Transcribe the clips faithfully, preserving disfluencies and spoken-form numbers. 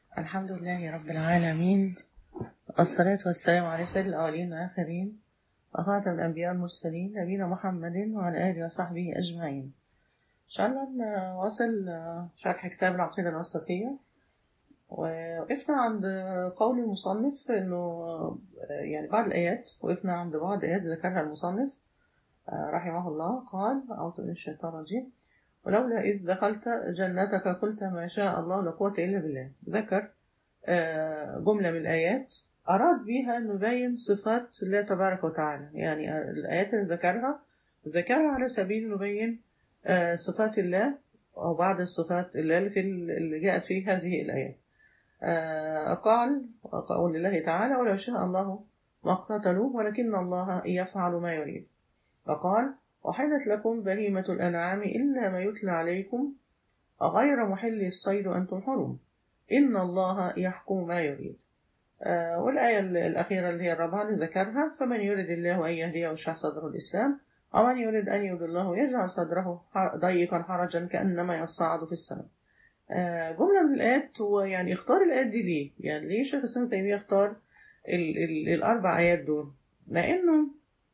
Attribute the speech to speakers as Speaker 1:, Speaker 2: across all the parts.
Speaker 1: الحمد لله رب العالمين، الصلاة والسلام على سيد الأولين والآخرين وخاتم الأنبياء والمرسلين نبينا محمد وعلى آله وصحبه أجمعين. إن شاء الله نواصل شرح كتاب العقيدة الوسطية، ووقفنا عند قول المصنف إنه يعني بعض الآيات، وقفنا عند بعض آيات ذكرها المصنف رحمه الله. قال: أعوذ بالله من الشيطان الرجيم: ولولا إذ دخلت جنتك قلت ما شاء الله لا قوة إلا بالله. ذكر جملة من الآيات أراد بها أن نبين صفات الله تبارك وتعالى، يعني الآيات اللي ذكرها ذكرها على سبيل نبين صفات الله أو بعض الصفات الله اللي جاءت في هذه الآيات. قال قول الله تعالى: ولو شاء الله ما اقتتلوا ولكن الله يفعل ما يريد. فقال: وحلت لكم بهيمة الأنعام إلا ما يتلى عليكم غير محل الصيد وأنتم حرم إن الله يحكم ما يريد. آه والآية الأخيرة اللي هي الرابعة اللي ذكرها: فمن يريد الله أن يهديه يشرح صدره الإسلام ومن يريد أن يضله يجعل صدره ضيقا حرجا كأنما يصعد في السماء. آه جملة من الآيات. هو يعني اختار الآيات دي ليه؟ يعني ليه شيخ الإسلام ابن تيمية اختار ال ال الأربع آيات دول؟ لأنه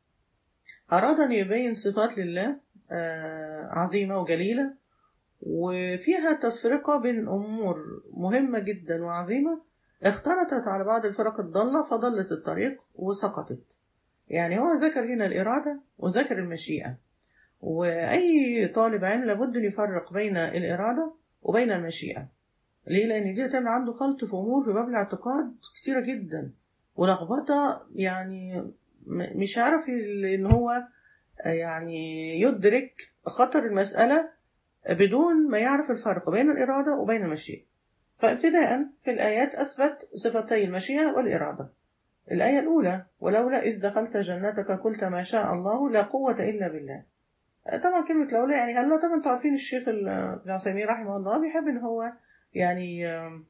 Speaker 1: أراد أن يبين صفات لله آه عظيمة وجليلة، وفيها تفرقة بين أمور مهمة جدا وعظيمة اختلطت على بعض الفرق الضالة فضلت الطريق وسقطت. يعني هو ذكر هنا الإرادة وذكر المشيئة، وأي طالب علم لابد أن يفرق بين الإرادة وبين المشيئة. ليه؟ لأن دي تعمل عنده خلط في أمور في باب الاعتقاد كتيرة جدا ولخبطة، يعني مش عارف إن هو يعني يدرك خطر المسألة بدون ما يعرف الفرق بين الإرادة وبين المشيئة. فابتداء في الآيات أثبت صفتي المشيئة والإرادة. الآية الأولى: ولولا إذ دخلت جنتك قلت ما شاء الله لا قوة إلا بالله. طبعا كلمة لولا يعني هلا. طبعا انتوا عارفين الشيخ ابن عثيمين رحمه الله بيحب ان هو يعني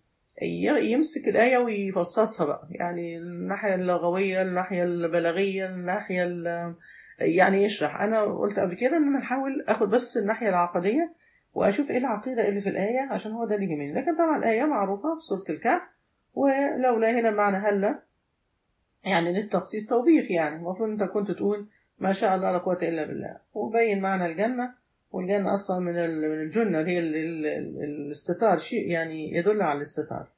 Speaker 1: يمسك الآية ويفصصها بقى، يعني الناحية اللغوية، الناحية البلاغية، الناحية يعني يشرح. أنا قلت قبل كده ان انا هحاول اخد بس الناحية العقدية واشوف ايه العقيدة اللي في الآية عشان هو ده اللي يهمني. لكن طبعا الآية معروفة في سورة الكهف، ولولا هنا معنى هلا يعني للتخصيص توبيخ، يعني المفروض انت كنت تقول ما شاء الله لا قوة إلا بالله، وبين معنى الجنة. والجنة أصلا من من الجنة اللي هي الاستتار، شيء يعني يدل على الاستتار.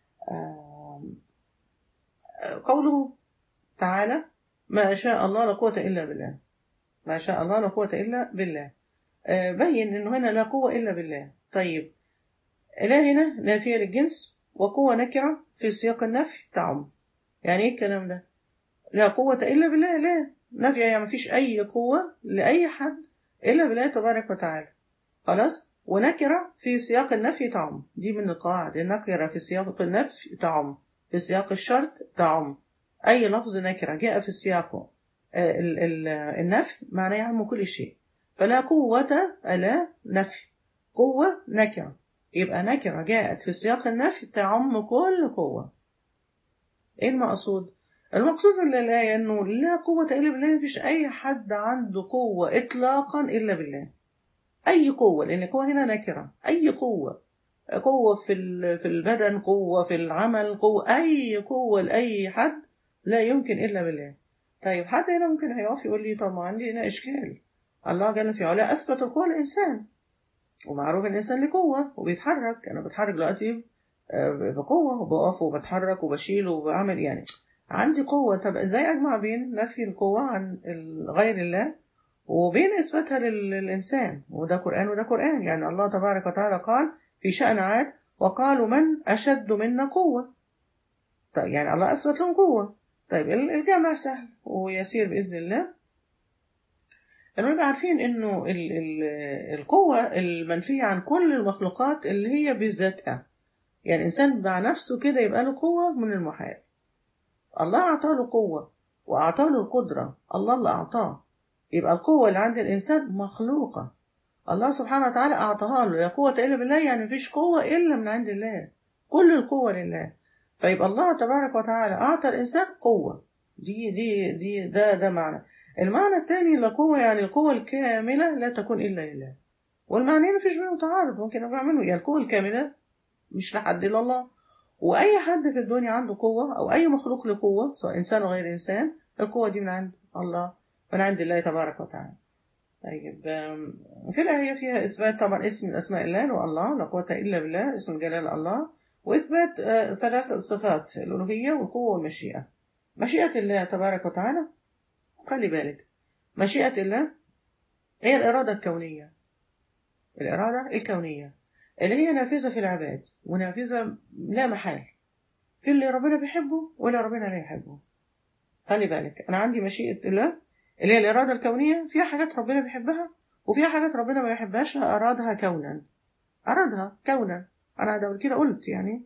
Speaker 1: قوله تعالى ما شاء الله لا قوة إلا بالله، ما شاء الله لا قوة إلا بالله، بين إنه هنا لا قوة إلا بالله. طيب لا هنا نافية للجنس، وقوة نكرة في سياق النفي تعم. يعني إيه الكلام ده؟ لا قوة إلا بالله، لا نافية يعني مفيش أي قوة لأي حد إلا بالله تبارك وتعالى. خلاص. ونكرة في سياق النفي تعم، دي من القواعد. النكرة في سياق النفي تعم، في سياق الشرط تعم. أي لفظ نكرة جاء في سياق النفي معناه يعم كل شيء. فلا قوة ألا نفي، قوة نكرة، يبقى نكرة جاءت في سياق النفي تعم كل قوة. إيه المقصود؟ المقصود من الآية أنه لا قوة إلا بالله، مفيش أي حد عنده قوة إطلاقا إلا بالله. أي قوة، لأن القوة هنا نكرة. أي قوة، قوة في في البدن، قوة في العمل، قوة أي قوة لأي حد لا يمكن إلا بالله. طيب حد هنا ممكن هيقف يقول لي طب ما عندي هنا إشكال. الله جل في علاه أثبت القوة للإنسان، ومعروف الإنسان له قوة وبيتحرك. أنا بتحرك دلوقتي بقوة وبقف وبتحرك وبشيل وبعمل، يعني عندي قوة. طب إزاي أجمع بين نفي القوة عن غير الله وبين إثباتها للإنسان؟ وده قرآن وده قرآن. يعني الله تبارك وتعالى قال في شأن عاد: وقالوا من أشد منا قوة. طيب يعني الله أثبت لهم قوة. طيب الجمع سهل ويسير بإذن الله. نبقى عارفين إنه ال ال القوة المنفية عن كل المخلوقات اللي هي بذاتها. يعني الإنسان مع نفسه كده يبقى له قوة من المحال. الله أعطاه له قوة وأعطاه له القدرة، الله اللي أعطاه. يبقى القوة اللي عند الإنسان مخلوقة، الله سبحانه وتعالى أعطاها له. لا قوة إلا بالله، يعني مفيش قوة إلا من عند الله، كل القوة لله. فيبقى الله تبارك وتعالى أعطى الإنسان قوة. دي دي دي ده ده معنى. المعنى الثاني لقوة يعني القوة الكاملة لا تكون إلا لله. والمعنى مفيش بينهم تعارض، ممكن نعمله. يعني القوة الكاملة مش لحد إلا الله، وأي حد في الدنيا عنده قوة أو أي مخلوق له قوة سواء إنسان أو غير إنسان، القوة دي من عند الله، من عند الله تبارك وتعالى. طيب في الآية فيها إثبات طبعا اسم من أسماء الله والله لا قوة إلا بالله، اسم الجلال الله، وإثبات ثلاث صفات: الألوهية والقوة والمشيئة. مشيئة الله تبارك وتعالى، خلي بالك، مشيئة الله هي الإرادة الكونية، الإرادة الكونية اللي هي نافذة في العباد ونافذة لا محال في اللي ربنا بيحبه واللي ربنا لا يحبه. خلي بالك، أنا عندي مشيئة الله اللي هي الإرادة الكونية، فيها حاجات ربنا بيحبها وفيها حاجات ربنا ما يحبهاش، أرادها كونا، أرادها كونا. أنا ده كده قلت يعني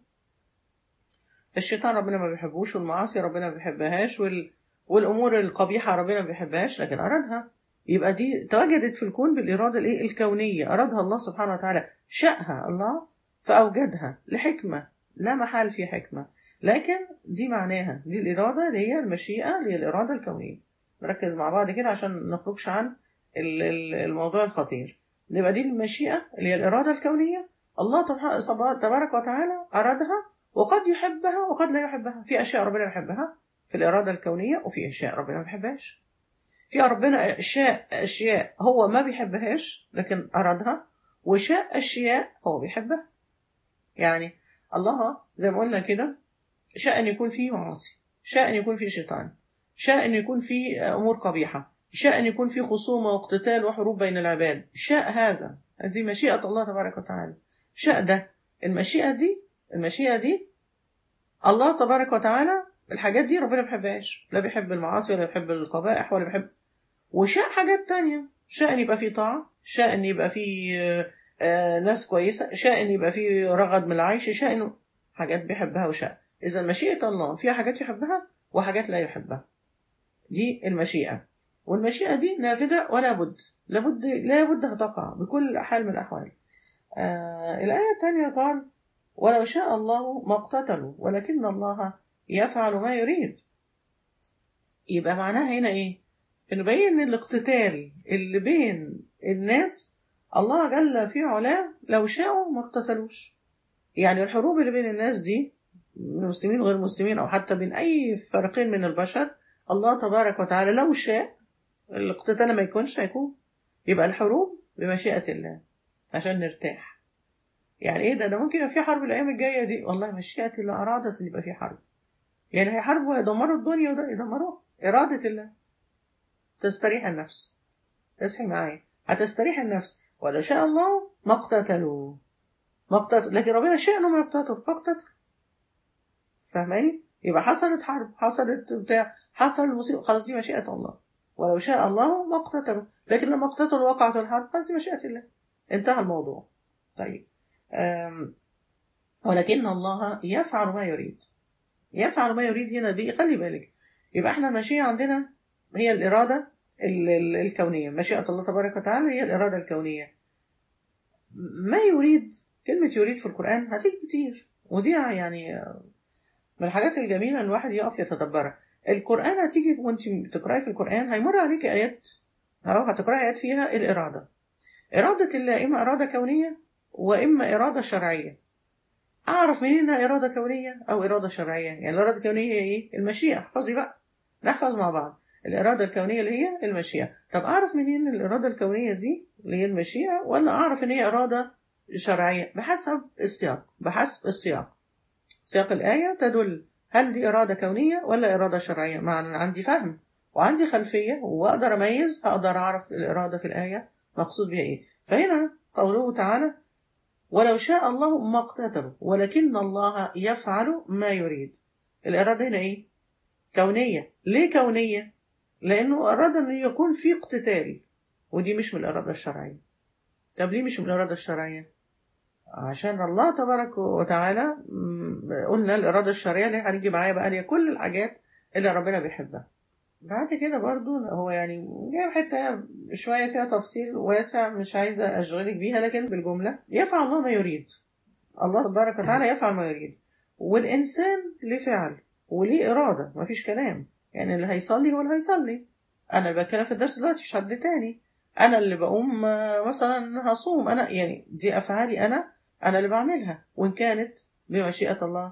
Speaker 1: الشيطان ربنا ما بيحبوش، والمعاصي ربنا ما بيحبهاش، وال... والأمور القبيحة ربنا ما بيحبهاش، لكن أرادها. يبقى دي تواجدت في الكون بالإرادة الإيه الكونية، أرادها الله سبحانه وتعالى، شاءها الله فأوجدها لحكمة لا محال في حكمة، لكن دي معناها دي الإرادة اللي هي المشيئة اللي هي الإرادة الكونية. نركز مع بعض كده عشان نخرجش عن الموضوع الخطير. يبقى دي المشيئة اللي هي الإرادة الكونية، الله تبارك وتعالى أرادها وقد يحبها وقد لا يحبها. في أشياء ربنا يحبها في الإرادة الكونية، وفي أشياء ربنا ما يحبهاش. في ربنا أشياء أشياء هو ما بيحبهاش لكن أرادها، وشاء أشياء هو بيحبها. يعني الله زي ما قلنا كده شاء أن يكون فيه معاصي، شاء أن يكون فيه شيطان، شاء أن يكون فيه أمور قبيحة، شاء أن يكون فيه خصومة واقتتال وحروب بين العباد. شاء هذا، هذه مشيئة الله تبارك وتعالى. شاء ده، المشيئة دي المشيئة دي الله تبارك وتعالى الحاجات دي ربنا ما بيحبهاش، لا بيحب المعاصي ولا بيحب القبائح ولا بيحب. وشاء حاجات تانية، شاء أن يبقى فيه طاعة، شاء أن يبقى فيه آه ناس كويسة، شاء أن يبقى فيه رغد من العيش، شاء أنه حاجات بيحبها وشاء. إذا مشيئة الله فيها حاجات يحبها وحاجات لا يحبها، دي المشيئة. والمشيئة دي نافذة ولا بد لابد لابد هتقع بكل حال من الأحوال. آه الآية الثانية قال ولو شاء الله ما اقتتلوا ولكن الله يفعل ما يريد. يبقى معناها هنا إيه؟ إنه بين الاقتتال اللي بين الناس الله جل في علاه لو شاءوا ما اقتتلوش. يعني الحروب اللي بين الناس دي مسلمين وغير مسلمين أو حتى بين أي فريقين من البشر، الله تبارك وتعالى لو شاء الاقتتال ما يكونش هيكون. يبقى الحروب بمشيئة الله عشان نرتاح. يعني ايه ده ده ممكن يبقى في حرب الايام الجايه دي، والله مشيئة الله ارادت ان يبقى في حرب. يعني هيحاربوا هيدمروا الدنيا وده يدمروها، اراده الله. تستريح النفس، تصحي معايا، هتستريح النفس. ولو شاء الله ما اقتتلوا ما اقتتلوا لكن ربنا شاء انهم يقتتلوا فاقتتلوا. فاهماني؟ يبقى حصلت حرب، حصلت بتاع، حصل مصيبه، خلاص دي مشيئة الله. ولو شاء الله ما اقتتلوا، لكن لما اقتتلوا وقعت الحرب، خلاص دي مشيئة الله، انتهى الموضوع. طيب ولكن الله يفعل ما يريد. يفعل ما يريد هنا دي خلي بالك. يبقى احنا المشيئة عندنا هي الإرادة الكونية، مشيئة الله تبارك وتعالى هي الإرادة الكونية. ما يريد، كلمة يريد في القرآن هتيجي كتير، ودي يعني من الحاجات الجميلة الواحد يقف يتدبرها. القرآن هتيجي وانت بتقرأي في القرآن هيمر عليك آيات أو هتقرأي آيات فيها الإرادة. إرادة الله إما إرادة كونية وإما إرادة شرعية. أعرف منين إنها إرادة كونية أو إرادة شرعية؟ يعني الإرادة الكونية هي إيه؟ المشيئة. احفظي بقى، نحفظ مع بعض. الإرادة الكونية اللي هي المشيئة. طب أعرف منين الإرادة الكونية دي اللي هي المشيئة، ولا أعرف إن هي إرادة شرعية؟ بحسب السياق، بحسب السياق. سياق الآية تدل هل دي إرادة كونية ولا إرادة شرعية. معنى عندي فهم وعندي خلفية وأقدر أميز، هقدر أعرف الإرادة في الآية مقصود بها إيه. فهنا قوله تعالى ولو شاء الله ما اقتتلوا ولكن الله يفعل ما يريد. الإرادة هنا إيه؟ كونية. ليه كونية؟ لأنه أراد أن يكون في اقتتال، ودي مش من الإرادة الشرعية. طب ليه مش من الإرادة الشرعية؟ عشان الله تبارك وتعالى قلنا الإرادة الشرعية اللي هنيجي معايا بقى لي كل الحاجات اللي ربنا بيحبها. بعد كده برضو هو يعني جايب حتة شوية فيها تفصيل واسع مش عايزة أشغلك بيها، لكن بالجملة يفعل الله ما يريد. الله تبارك وتعالى يفعل ما يريد، والإنسان ليه فعل وليه إرادة، مفيش كلام. يعني اللي هيصلي هو اللي هيصلي. أنا اللي بتكلم في الدرس دلوقتي مش حد تاني. أنا اللي بقوم مثلا هصوم، أنا يعني دي أفعالي أنا أنا اللي بعملها، وإن كانت بمشيئة الله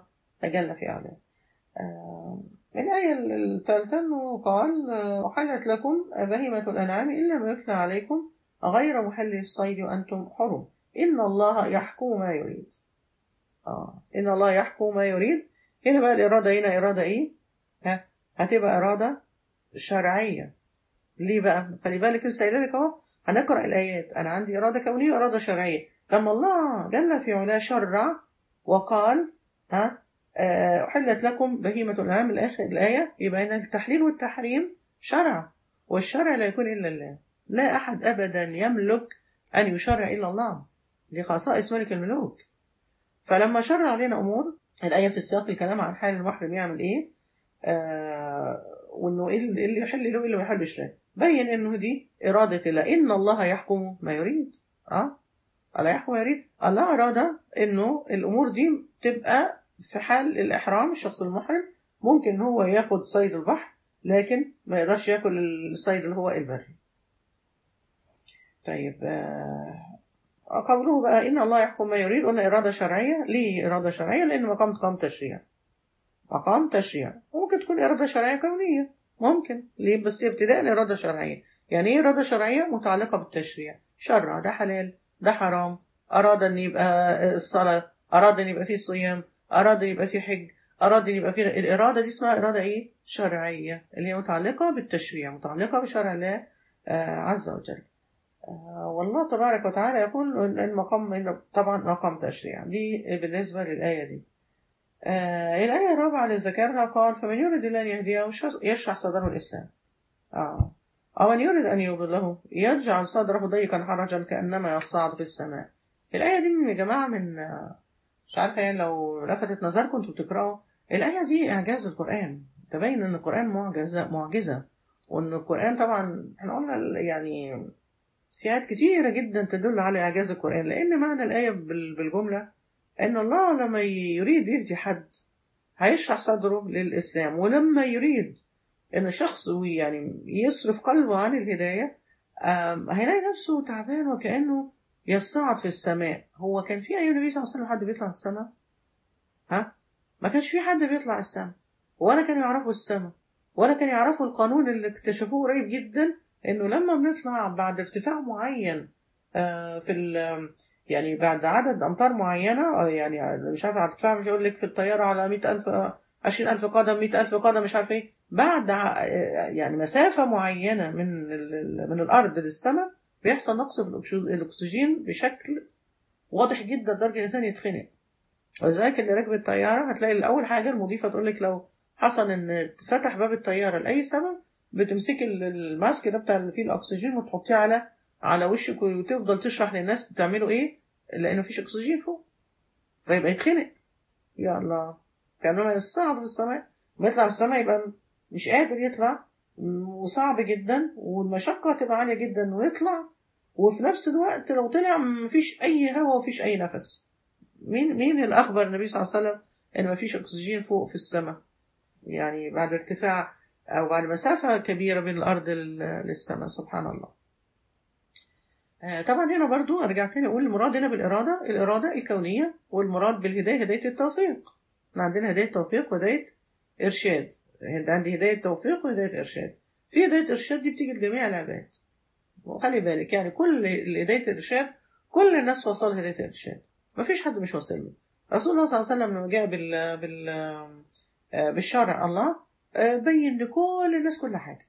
Speaker 1: جل في علاه. آه، الآية الثالثة أنه قال آه، أحلت لكم بهيمة الأنعام إلا ما يتلى عليكم غير محل الصيد وأنتم حرم إن الله يحكم ما يريد. آه. إن الله يحكم ما يريد. هنا بقى الإرادة هنا إرادة إيه؟ ها؟ هتبقى إرادة شرعية. ليه بقى؟ خلي بالك لسه قايله لك أهو، هنقرأ الآيات. أنا عندي إرادة كونية وإرادة شرعية. لما الله جل في علاه شرع وقال ها آه، أحلت لكم بهيمة الأنعام الآخر الآية، يبقى هنا التحليل والتحريم شرع، والشرع لا يكون إلا الله. لا أحد أبدا يملك أن يشرع إلا الله، دي خصائص ملك الملوك. فلما شرع علينا أمور، الآية في السياق الكلام عن حال المحرم يعمل إيه، آه وإنه إيه اللي يحل له وإيه اللي ما يحلش له، بين إنه دي إرادة الله. إن الله يحكم ما يريد. أه الله يحكم ما يريد. الله أراد إنه الأمور دي تبقى في حال الإحرام. الشخص المحرم ممكن هو ياخد صيد البحر، لكن ما يقدرش ياكل الصيد اللي هو البري. طيب آه قوله بقى إن الله يحكم ما يريد، قلنا إرادة شرعية. ليه إرادة شرعية؟ لأن مقام مقام تشريع، مقام تشريع. ممكن تكون إرادة شرعية كونية، ممكن. ليه؟ بس ابتداء إرادة شرعية. يعني إيه إرادة شرعية؟ متعلقة بالتشريع. شرع ده حلال، ده حرام، أراد أن يبقى الصلاة، أراد أن يبقى فيه صيام، أراد أن يبقى فيه حج، أراد أن يبقى فيه. الإرادة دي اسمها إرادة إيه؟ شرعية، اللي هي متعلقة بالتشريع، متعلقة بشرع الله عز وجل. والله تبارك وتعالى يقول إن المقام إنه طبعا مقام تشريع. دي بالنسبة للآية دي. آه الآية الرابعة اللي ذكرها قال فمن يريد الله أن يهديه يشرح صدره الإسلام. آه أو من يريد أن يضله يجعل صدره ضيقا حرجا كأنما يصعد في السماء. الآية دي من يا جماعة من مش عارفة يعني لو لفتت نظركم انتوا بتقرأوا الآية دي، إعجاز القرآن. تبين إن القرآن معجزة معجزة وإن القرآن طبعا احنا قلنا يعني في آيات كتيرة جدا تدل على إعجاز القرآن، لأن معنى الآية بالجملة إن الله لما يريد يهدي حد هيشرح صدره للإسلام، ولما يريد إن شخص يعني يصرف قلبه عن الهداية هيلاقي نفسه تعبان وكأنه يصعد في السماء. هو كان في أيام النبي صلى الله عليه وسلم حد بيطلع السماء؟ ها؟ ما كانش في حد بيطلع السماء، ولا كانوا يعرفوا السماء، ولا كانوا يعرفوا القانون اللي اكتشفوه قريب جدا، إنه لما بنطلع بعد ارتفاع معين في يعني بعد عدد أمتار معينة، يعني مش عارف على ارتفاع، مش هقول لك في الطيارة على مئة ألف عشرين ألف قدم مئة ألف قدم مش عارف إيه، بعد يعني مسافة معينة من من الأرض للسماء بيحصل نقص في الأكسجين بشكل واضح جدا لدرجة الإنسان يتخنق. وذلك اللي راكب الطيارة هتلاقي الأول حاجة المضيفة تقول لك لو حصل إن فتح باب الطيارة لأي سبب بتمسكي الماسك ده بتاع اللي فيه الأكسجين وتحطيه على على وشك وتفضل تشرح للناس تعملوا إيه، لأنه مفيش أكسجين فوق فيبقى يتخنق. يا الله، كأنه يصعد في السماء، ما يطلع في السماء يبقى مش قادر يطلع، وصعب جدا والمشقة تبقى عالية جدا ويطلع، وفي نفس الوقت لو طلع مفيش أي هواء ومفيش أي نفس. مين مين اللي أخبر النبي صلى الله عليه وسلم إن مفيش أكسجين فوق في السماء؟ يعني بعد ارتفاع أو بعد مسافة كبيرة بين الأرض للسماء، سبحان الله. آه طبعا هنا برضو أرجع تاني أقول المراد هنا بالإرادة الإرادة الكونية، والمراد بالهداية هداية التوفيق. احنا عندنا هداية توفيق وهداية إرشاد. عندي هداية توفيق وهداية إرشاد. في هداية إرشاد دي بتيجي لجميع العباد، وخلي بالك يعني كل هداية الإرشاد كل الناس وصل هداية الإرشاد، مفيش حد مش وصل له. رسول الله صلى الله عليه وسلم لما جاء بال بال بالشرع الله بين لكل الناس كل حاجة.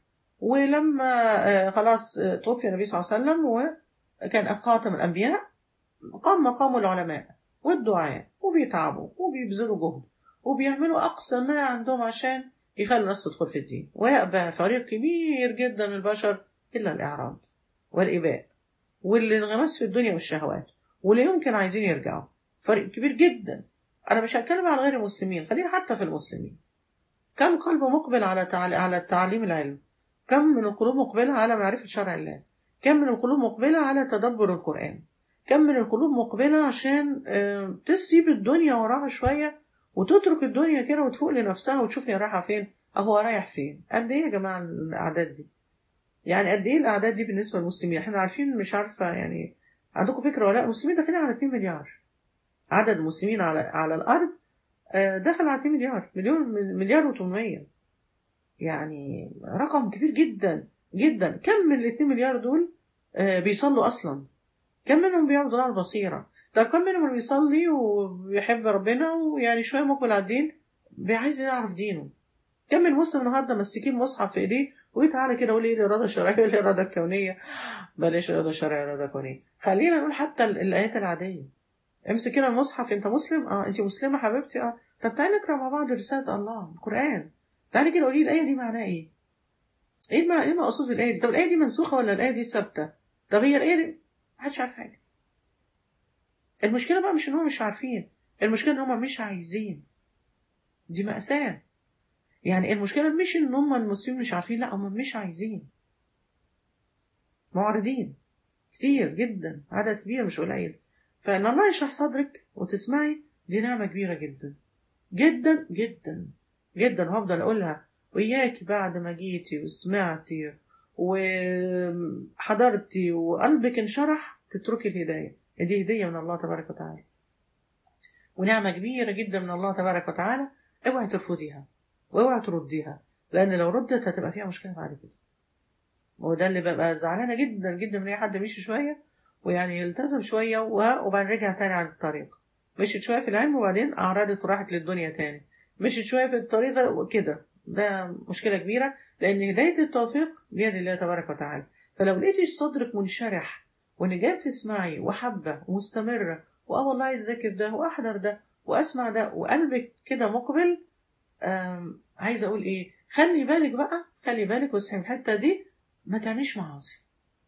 Speaker 1: ولما خلاص توفي النبي صلى الله عليه وسلم وكان خاتم الأنبياء، قام مقام العلماء والدعاء وبيتعبوا وبيبذلوا جهد وبيعملوا أقصى ما عندهم عشان يخلوا الناس تدخل في الدين، ويأبى فريق كبير جدا من البشر إلا الإعراض والإباء والانغماس في الدنيا والشهوات، واللي يمكن عايزين يرجعوا فريق كبير جدا. أنا مش هتكلم على غير المسلمين، خلينا حتى في المسلمين. كم قلب مقبل على على تعليم العلم، كم من القلوب مقبلة على معرفة شرع الله، كم من القلوب مقبلة على تدبر القرآن، كم من القلوب مقبلة عشان تسيب الدنيا وراها شوية وتترك الدنيا كده وتفوق لنفسها وتشوف هي رايحة فين أو هو رايح فين. قد إيه يا جماعة الأعداد دي؟ يعني قد إيه الأعداد دي بالنسبة للمسلمين؟ إحنا عارفين، مش عارفة يعني عندكم فكرة ولا لا، المسلمين داخلين على اتنين مليار. عدد المسلمين على على الأرض آه، دخل على اتنين مليار، مليون مليار و800. يعني رقم كبير جدا جدا. كم من ال اتنين مليار دول آه، بيصلوا اصلا؟ كم منهم بيعبدوا على البصيره؟ طب كم منهم اللي بيصلي وبيحب ربنا ويعني شويه مقبل على الدين، عايز يعرف دينه؟ كم من مسلم النهارده ماسكين مصحف في ايديه وتعالى كده قول لي ايه الاراده الشرعيه وايه الاراده الكونيه؟ بلاش اراده شرعيه اراده كونيه، خلينا نقول حتى ال- الايات العاديه. امسك كده المصحف، انت مسلم؟ اه. انت مسلمه حبيبتي؟ اه. طب تعالي نقرا مع بعض رساله الله القران. تعالي كده قولي لي الايه دي معناها ايه؟ ايه الم- ايه المقصود بالايه دي؟ طب الايه دي منسوخه ولا الايه دي ثابته؟ طب هي الايه دي محدش عارف حاجه. المشكله بقى مش ان هم مش عارفين، المشكله ان هم مش عايزين. دي مأساة. يعني المشكله مش ان هم المسلمين مش عارفين، لا هم مش عايزين، معرضين كتير جدا، عدد كبير مش قليل. فان الله يشرح صدرك وتسمعي دي نعمه كبيره جدا جدا جدا جدا. وهفضل اقولها وإياكي بعد ما جيتي وسمعتي وحضرتي وقلبك انشرح تتركي الهداية. دي هدية من الله تبارك وتعالى، ونعمة كبيرة جدا من الله تبارك وتعالى. اوعي ترفضيها واوعي ترديها، لأن لو ردت هتبقى فيها مشكلة بعد كده. وده اللي ببقى زعلانة جدا جدا من أي حد مشي شوية ويعني يلتزم شوية و- وبعدين رجع تاني عن الطريق. مشيت شوية في العلم وبعدين أعرضت وراحت للدنيا تاني. مشيت شوية في الطريق وكده، ده مشكلة كبيرة. لأن هداية التوفيق بيد الله تبارك وتعالى. فلو لقيتي صدرك منشرح وإن جاي تسمعي وحبة ومستمرة وآه والله عايز أذاكر ده وأحضر ده وأسمع ده وقلبك كده مقبل، آم، عايزة أقول إيه، خلي بالك بقى، خلي بالك واصحي من الحتة دي. ما تعمليش معاصي،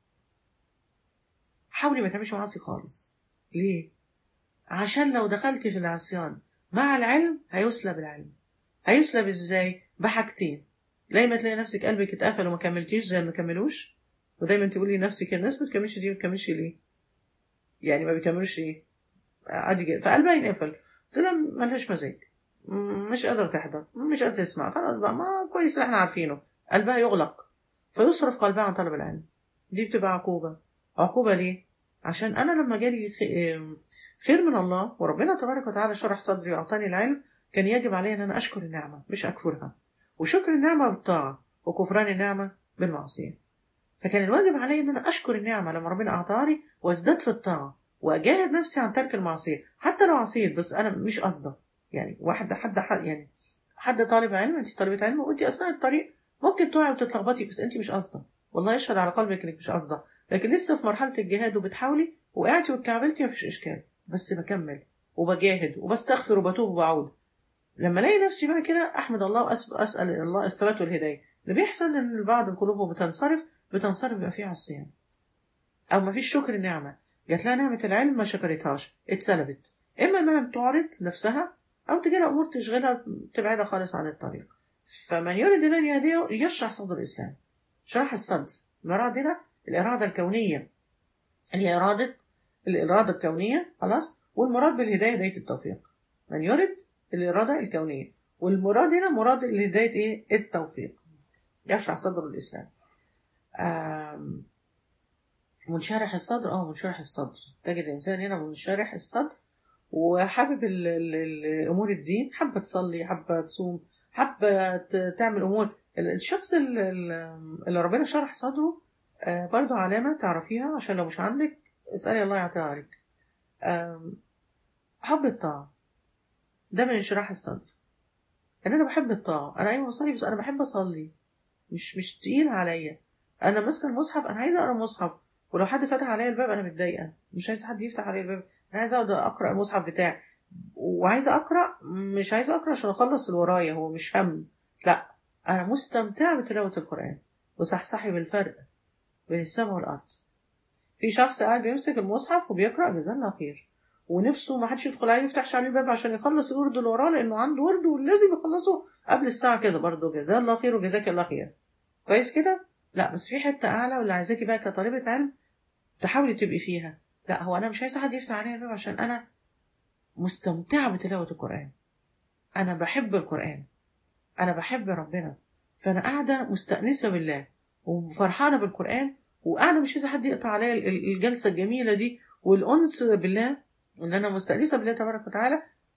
Speaker 1: حاولي ما تعمليش معاصي خالص. ليه؟ عشان لو دخلتي في العصيان مع العلم هيسلب العلم. هيسلب ازاي؟ بحاجتين. دايما تلاقي نفسك قلبك اتقفل وما كملتيش زي ما كملوش. ودايما تقولي لنفسك الناس ما بتكملش دي، ما بتكملش ليه؟ يعني ما بيكملوش ايه؟ عادي جدا، فقلبها ينقفل. قلت لها ملهاش مزاج، م- مش قادرة تحضر، مش قادرة تسمع، خلاص بقى، ما كويس اللي احنا عارفينه. قلبها يغلق فيصرف قلبها عن طلب العلم. دي بتبقى عقوبة. عقوبة ليه؟ عشان أنا لما جالي خ- خير من الله وربنا تبارك وتعالى شرح صدري وأعطاني العلم، كان يجب علي أن أنا أشكر النعمة مش أكفرها. وشكر النعمة بالطاعة وكفران النعمة بالمعصية. فكان الواجب علي ان انا اشكر النعمه لما ربنا اعطاني وازداد في الطاعه واجاهد نفسي عن ترك المعصيه، حتى لو عصيت بس انا مش قصده. يعني واحد حد حد يعني حد طالب علم، انت طالبه علم وانت اثناء الطريق ممكن تقعي وتتلخبطي بس انت مش قصده، والله يشهد على قلبك انك مش قصده، لكن لسه في مرحله الجهاد وبتحاولي وقعتي واتكعبلتي مفيش اشكال، بس بكمل وبجاهد وبستغفر وبتوب وبعود. لما الاقي نفسي بقى كده احمد الله واسال الله الثبات والهدايه. اللي بيحصل ان البعض القلوب بتنصرف، بتنصرف بيبقى فيها عصيان او ما فيش شكر النعمه. جات لها نعمه العلم ما شكرتهاش، اتسلبت. اما انها تعرض نفسها او تجي لها امور تشغلها تبعدها خالص عن الطريق. فمن يريد ان يهديه يشرح صدر الاسلام. شرح الصدر المراد هنا الاراده الكونيه، اللي هي اراده الاراده الكونيه خلاص. والمراد بالهدايه هدايه التوفيق. من يريد الاراده الكونيه، والمراد هنا مراد الهدايه ايه؟ التوفيق. يشرح صدر الاسلام. آم، منشرح الصدر، اه منشرح الصدر. تجد الانسان هنا منشرح الصدر وحابب ال- ال- ال- امور الدين، حابه تصلي، حابه تصوم، حابه ت- تعمل امور. ال- الشخص ال- ال- اللي ربنا شرح صدره، آه، برضو علامه تعرفيها عشان لو مش عندك اسالي الله يعطيها لك. آم، حب الطاعه ده من انشراح الصدر. ان انا بحب الطاعه، انا ايوه بصلي بس انا بحب اصلي، مش مش تقيل عليا. انا ماسكه المصحف، انا عايزه اقرا المصحف، ولو حد فتح عليا الباب انا متضايقه، مش عايزه حد يفتح عليا الباب. انا عايزه اقعد اقرا المصحف بتاعي، وعايزه اقرا، مش عايزه اقرا عشان اخلص اللي ورايا، هو مش هم، لا، انا مستمتعه بتلاوه القران وصحصحي بالفرق بين السماء والارض. في شخص قاعد بيمسك المصحف وبيقرا جزاه الله خير، ونفسه ما حدش يدخل عليه يفتحش عليه الباب عشان يخلص الورد اللي وراه، لانه عنده ورد ولازم يخلصه قبل الساعه كذا، برضه جزاه الله خير وجزاك الله خير. كويس كده. لا بس في حته اعلى واللي عايزاكي بقى كطالبه علم تحاولي تبقي فيها. لا هو انا مش عايزه حد يفتح عليا الباب عشان انا مستمتعه بتلاوه القران، انا بحب القران، انا بحب ربنا، فانا قاعده مستانسه بالله وفرحانه بالقران، وقاعده مش عايزه حد يقطع عليا ال- ال- الجلسه الجميله دي والانس بالله، ان انا مستانسه بالله تبارك وتعالى.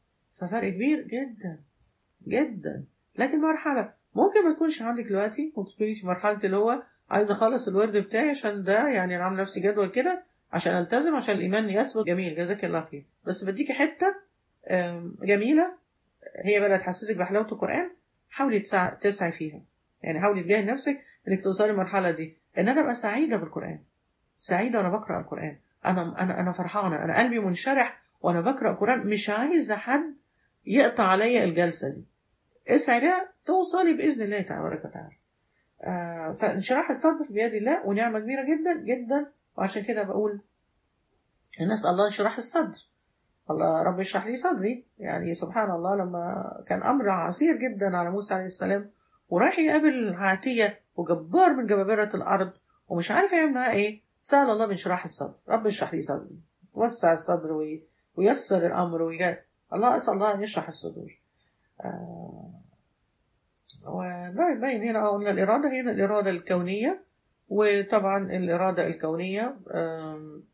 Speaker 1: ففرق كبير جدا جدا. لكن مرحلة ممكن ما تكونش عندك دلوقتي، ممكن تكوني في مرحلة اللي هو عايز اخلص الورد بتاعي عشان ده يعني انا عامل نفسي جدول كده عشان التزم عشان الايمان يثبت. جميل، جزاك الله خير. بس بديكي حتة آم، جميلة، هي بقى اللي تحسسك بحلاوة القرآن. حاولي تسع- تسعي فيها، يعني حاولي تجاهد نفسك انك توصلي المرحلة دي، ان انا ابقى سعيدة بالقرآن، سعيدة وانا بقرأ القرآن. انا انا انا فرحانة، انا قلبي منشرح وانا بقرأ القرآن، مش عايزة حد يقطع عليا الجلسة دي. اسعي لها توصلي بإذن الله تبارك وتعالى. آه فانشراح الصدر بيد الله ونعمة كبيرة جدا جدا. وعشان كده بقول نسأل الله انشراح الصدر. الله رب اشرح لي صدري. يعني سبحان الله، لما كان أمر عسير جدا على موسى عليه السلام ورايح يقابل عاتية وجبار من جبابرة الأرض ومش عارف يعمل معاه إيه، سأل الله بانشراح الصدر. رب اشرح لي صدري، وسع الصدر وي- ويسر الأمر ويجاد. الله أسأل الله أن يشرح الصدور. آه وده يبين هنا قلنا الإرادة هنا الإرادة الكونية. وطبعا الإرادة الكونية آم،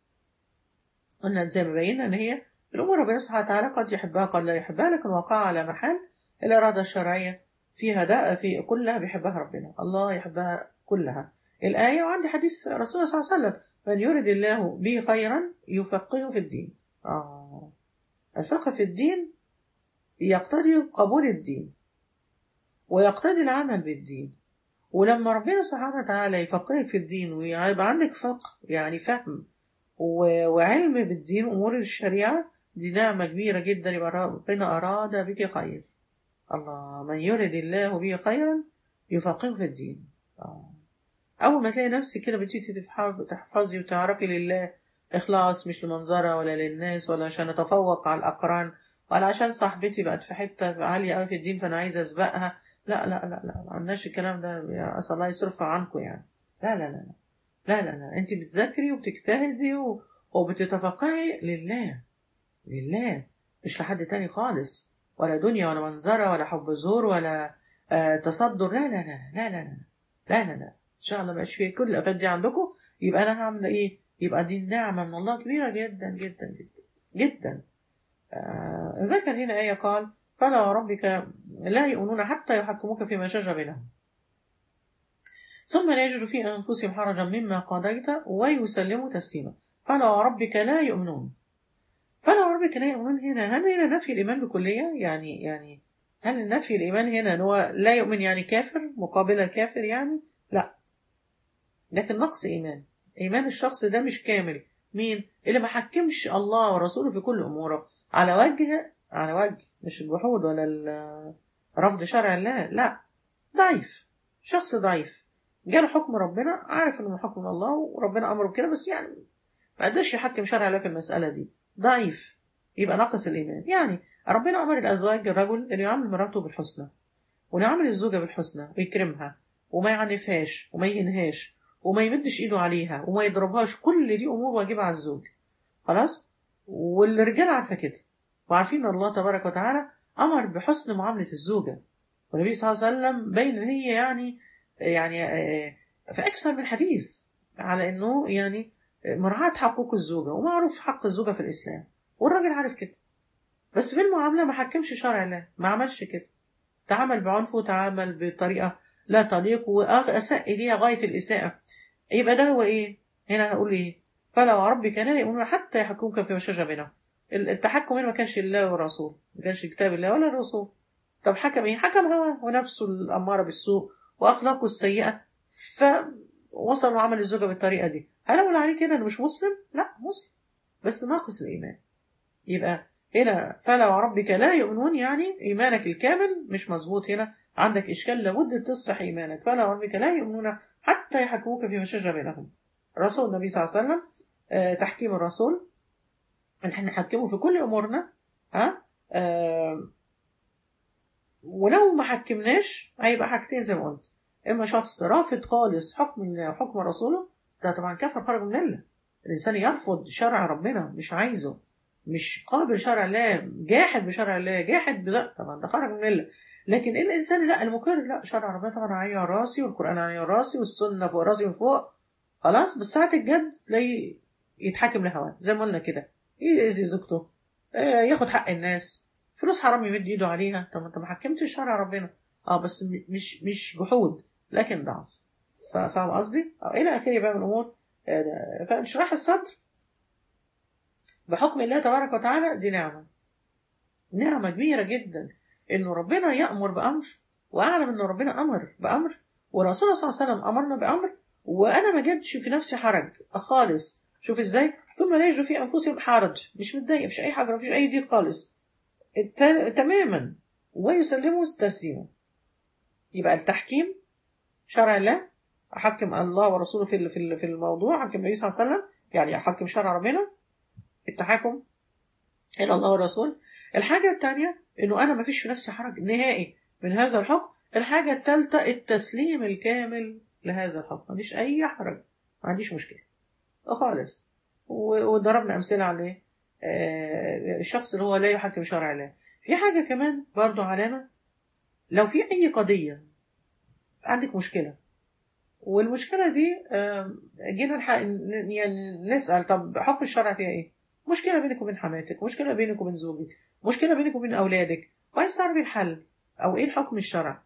Speaker 1: قلنا زي ما بينا إن هي الأمور ربنا سبحانه وتعالى قد يحبها قد لا يحبها، لكن وقع على محل الإرادة الشرعية فيها ده في كلها بيحبها ربنا، الله يحبها كلها. الآية، وعندي حديث رسول الله صلى الله عليه وسلم: من يرد الله به خيرا يفقهه في الدين. آه الفقه في الدين يقتضي قبول الدين ويقتضي العمل بالدين. ولما ربنا سبحانه وتعالى يفقهك في الدين ويبقى عندك فقه يعني فهم و- وعلم بالدين أمور الشريعة، دي نعمة كبيرة جدا. يبقى ربنا أراد بك خير. الله، من يرد الله به خيرا يفقهه في الدين. آه. أول ما تلاقي نفسك كده بتيجي تفح- تحفظي وتعرفي لله إخلاص، مش لمنظرة ولا للناس ولا عشان أتفوق على الأقران ولا عشان صاحبتي بقت في حتة عالية أوي في الدين فأنا عايزة أسبقها. لا لا لا لا، ما عندناش الكلام ده. يا أسأل الله يصرفها عنكم يعني. لا لا لا لا لا لا، انت بتذاكري وبتجتهدي و... وبتتفقهي لله، لله، مش لحد تاني خالص، ولا دنيا ولا منظرة ولا حب زور ولا آه تصدر. لا لا لا لا لا لا لا لا لا. ان شاء الله مبقاش فيه كل الافات دي عندكم. يبقى انا هعمل ايه؟ يبقى دي نعمة من الله كبيرة جدا جدا جدا جدا. آه ذكر هنا آية قال: فلا وربك لا يؤمنون حتى يحكموك فيما شجر بينهم ثم لا يجدوا في أنفسهم حرجا مما قضيت ويسلموا تسليما. فلا وربك لا يؤمنون. فلا وربك لا يؤمنون هنا، هل هنا نفي الإيمان بكلية؟ يعني يعني هل نفي الإيمان هنا إن هو لا يؤمن يعني كافر مقابل كافر يعني؟ لا، لكن نقص إيمان. إيمان الشخص ده مش كامل. مين؟ اللي ما حكمش الله ورسوله في كل أموره على وجه على وجه مش الجحود ولا ال- رفض شرع الله، لا، ضعيف، شخص ضعيف جاله حكم ربنا، عارف انه من حكم الله وربنا امره بكده، بس يعني ما قدرش يحكم شرع الله في المساله دي، ضعيف، يبقى ناقص الايمان. يعني ربنا امر الازواج الرجل انه يعامل مراته بالحسنى ويعامل الزوجه بالحسنى ويكرمها وما يعنفهاش وما يهنهاش وما يمدش ايده عليها وما يضربهاش. كل دي امور واجبه على الزوج، خلاص. والرجال عارفه كده وعارفين ان الله تبارك وتعالى امر بحسن معامله الزوجه. والنبي صلى الله عليه وسلم بين ان هي يعني يعني آه، في اكثر من حديث على انه يعني مراعاة حقوق الزوجة، ومعروف حق الزوجة في الاسلام والراجل عارف كده. بس في المعاملة ما حكمش شرع الله، ما عملش كده، تعامل بعنف وتعامل بطريقة لا تليق واساء اليها غاية الاساءة. يبقى ده هو ايه؟ هنا هقول ايه؟ فلا وربك لا يؤمنون حتى يحكموك فيما شجر بينهم. التحكم هنا ما كانش لله والرسول، ما كانش كتاب الله ولا الرسول. طب حكم ايه؟ حكم هواه ونفسه الأمارة بالسوء وأخلاقه السيئة، فوصل وعمل الزوجة بالطريقة دي. هل أقول عليه كده إنه مش مسلم؟ لا، مسلم بس ناقص الإيمان. يبقى هنا فلا وربك لا يؤمنون يعني إيمانك الكامل مش مظبوط. هنا عندك إشكال، لابد تصلح إيمانك. فلا وربك لا يؤمنون حتى يحكموك فيما شجر بينهم. رسول النبي صلى الله عليه وسلم آه تحكيم الرسول إن احنا نحكمه في كل أمورنا. ها آه ولو ما حكمناش هيبقى حاجتين زي ما قلت: اما شخص رافض خالص حكم الله وحكم رسوله، ده طبعا كفر خرج من الله. الانسان يرفض شرع ربنا، مش عايزه، مش قابل شرع الله، جاحد بشرع الله، جاحد بده، طبعا ده خرج من الله. لكن الانسان لا، المقر لا، شرع ربنا طبعا عليه على راسي والقران عليه على راسي والسنه فوق راسي من فوق، خلاص. بس ساعه الجد تلاقيه يتحاكم لهواه زي ما قلنا كده، يأذي زوجته، آه، ياخد حق الناس، فلوس حرام يمد ايده عليها، طب ما انت ما حكمتش شرع ربنا. اه بس مش مش جحود لكن ضعف. فاهم قصدي؟ اه الى اخره بقى من امور. فانشراح الصدر بحكم الله تبارك وتعالى دي نعمه، نعمه كبيره جدا، انه ربنا يامر بامر، واعلم ان ربنا امر بامر، ورسوله صلى الله عليه وسلم امرنا بامر، وانا ما جدش في نفسي حرج خالص. شوف ازاي، ثم لا يجد في انفسهم حرج، مش متضايق، مفيش اي حاجه، مفيش اي ضيق خالص تماما، ويسلموا تسليما. يبقى التحكيم شرع الله، احكم الله ورسوله في في في الموضوع، احكم النبي صلى الله عليه وسلم، يعني احكم شرع ربنا، التحاكم الى الله والرسول. الحاجه الثانيه انه انا ما فيش في نفسي حرج نهائي من هذا الحكم. الحاجه الثالثه التسليم الكامل لهذا الحكم، ما عنديش اي حرج، ما عنديش مشكله خالص. وضربنا امثله عليه، آه الشخص اللي هو لا يحكم شرع الله. في حاجه كمان برضو علامه، لو في اي قضيه عندك مشكله، والمشكله دي جينا يعني نسال طب حكم الشرع فيها ايه؟ مشكله بينك وبين حماتك، مشكله بينك وبين زوجك، مشكله بينك وبين اولادك، وعايز تعرفي الحل او ايه الحكم الشرع،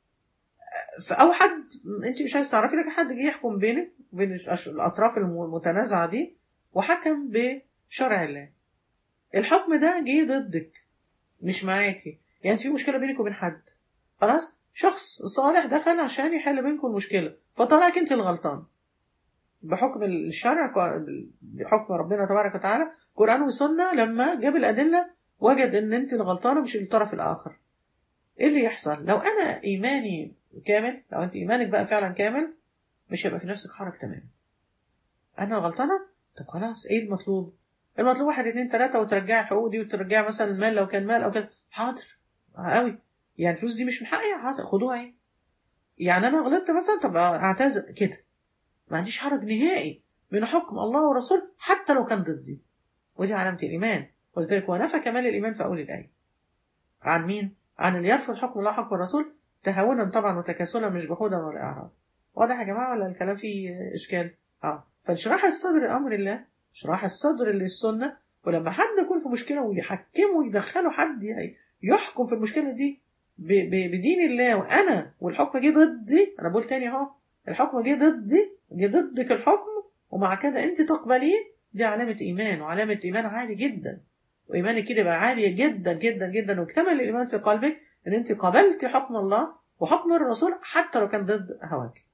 Speaker 1: او حد انت مش عايز تعرفي، لك حد جه يحكم بينك وبين الاطراف المتنازعه دي وحكم بشرع الله، الحكم ده جه ضدك مش معاكي، يعني في مشكله بينك وبين حد، خلاص شخص صالح دخل عشان يحل بينكم المشكله، فطلعك انت الغلطان بحكم الشرع، بحكم ربنا تبارك وتعالى قرآن وسنة، لما جاب الأدلة وجد ان انت الغلطانة مش الطرف الآخر. ايه اللي يحصل؟ لو انا ايماني كامل، لو انت ايمانك بقى فعلا كامل، مش هيبقى في نفسك حرج تمام. انا الغلطانة، طب خلاص ايه المطلوب؟ المطلوب واحد اتنين تلاتة، وترجعي الحقوق دي، وترجعي مثلا المال لو كان مال او كده، حاضر قوي، يعني الفلوس دي مش من حقي، حاضر خدوها ايه، يعني انا غلطت مثلا، طب اعتذر كده، ما عنديش حرج نهائي من حكم الله ورسوله حتى لو كان ضدي. ودي علامة الإيمان، ولذلك ونفى كمال الإيمان في أول الآية. عن مين؟ عن اللي يرفض حكم الله حكم الرسول تهاونا طبعا وتكاسلا، مش جحودا ولا إعراض. واضح يا جماعة ولا الكلام فيه إشكال؟ اه فانشراح الصدر أمر الله، شراح الصدر للسنة، ولما حد يكون في مشكلة ويحكمه ويدخله حد يحكم في المشكلة دي بدين الله، وأنا والحكم جه ضدي، أنا بقول تاني أهو، الحكم جه ضدي، جه ضدك الحكم، ومع كده أنت تقبليه، دي علامة إيمان، وعلامة إيمان عالي جدا، وإيمانك كده بقى عالية جدا جدا جدا، واكتمل الإيمان في قلبك إن أنت قبلت حكم الله وحكم الرسول حتى لو كان ضد هواك.